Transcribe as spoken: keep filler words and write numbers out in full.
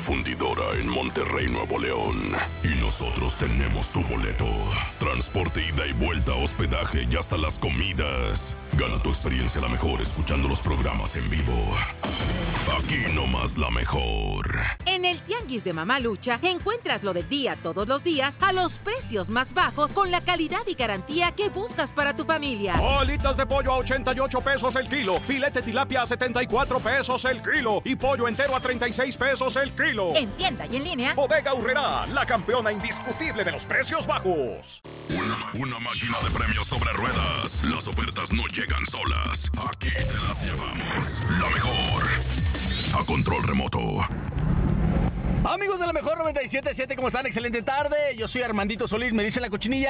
Fundidora en Monterrey, Nuevo León. Y nosotros tenemos tu boleto. Transporte, ida y vuelta, hospedaje y hasta las comidas. Gana tu experiencia la mejor escuchando los programas en vivo. Aquí nomás la mejor. En el Tianguis de Mamalucha encuentras lo del día todos los días a los precios más bajos con la calidad y garantía que buscas para tu familia. Alitas de pollo a ochenta y ocho pesos el kilo. Filete tilapia a setenta y cuatro pesos el kilo. Y pollo entero a treinta y seis pesos el kilo. En tienda y en línea. Bodega Aurrerá, la campeona indiscutible de los precios bajos. Una, una máquina de premios sobre ruedas. Las ofertas no llegan solas. Aquí te las llevamos. La mejor. A control remoto. Amigos de la mejor noventa y siete punto siete, ¿cómo están? Excelente tarde. Yo soy Armandito Solís, me dice la cochinilla.